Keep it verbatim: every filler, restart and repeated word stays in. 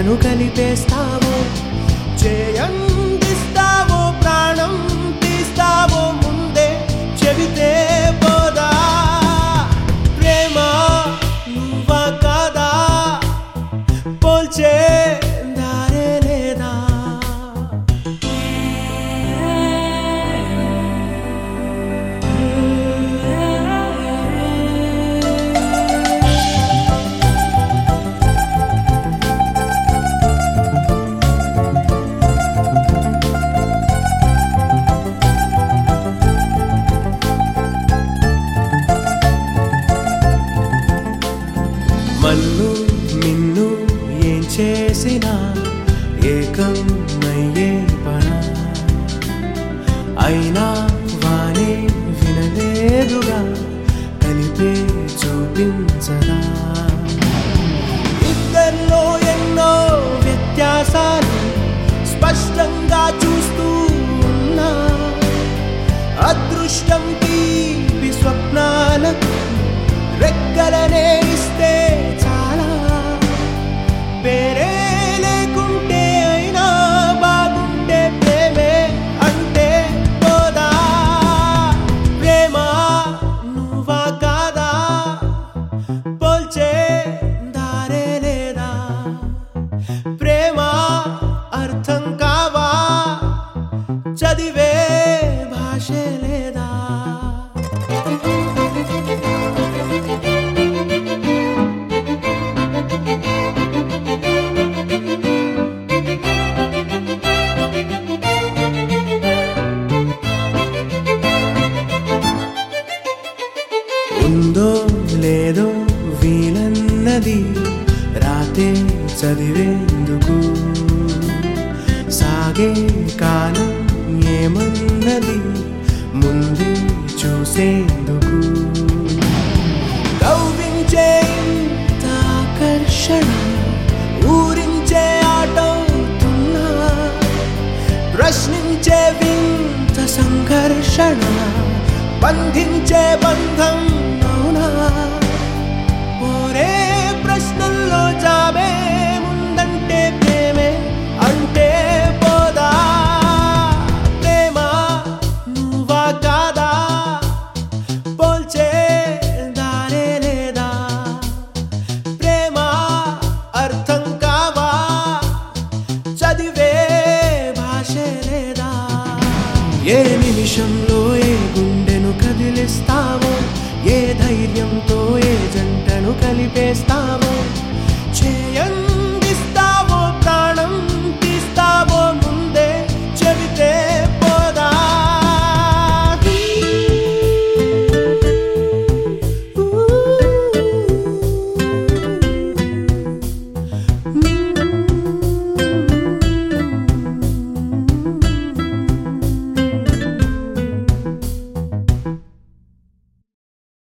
జంటను కలిపేస్తావో, చేయందిస్తావో, ప్రాణం తీస్తావో ముందే చెబితే పోదా. ప్రేమ నువ్వా కాదా, పోల్చే దారే లేదా. మన్ను నిన్ను ఏం చేసినా ఏకం అయ్యే పనా, అయినా వానే వినలేదుగా కలిపే చూపించదా. ఇద్దరిలో ఎన్నో వ్యత్యాసాలు స్పష్టంగా చూస్తూ ఉన్నా, అదృష్టం తీపి స్వప్నాలకు రెక్కలనే ఇస్తే చాలా. పేరే లేకుంటే అయినా బాగుంటే ప్రేమే అంటే పోదా. ప్రేమ నువ్వా కాదా, పోల్చే దారే లేదా. ప్రేమ అర్థం కావా, చదివే భాషే లేదా. ఉందో లేదో వీలన్నది రాతే చదివేందుకు, సాగే కాలం ఏమన్నది ముందే చూసేందుకు. కవ్వించే ఇంత ఆకర్షణ ఊరించే ఆటవుతున్నా, ప్రశ్నించే వింత సంఘర్షణ బంధించే బంధం అవునా. పోరే ప్రశ్నల్లో జాబే ముందంటే ప్రేమే అంటే పోదా. ప్రేమ నువ్వా కాదా, పోల్చే దారే లేదా. ప్రేమ అర్థం కావా, చదివే భాషే లేదా. ఏ నిమిషంలో ఏ గుండెను కదిలిస్తావో, ఏ ధైర్యంతో ఏ జంటను కలిపేస్తావో.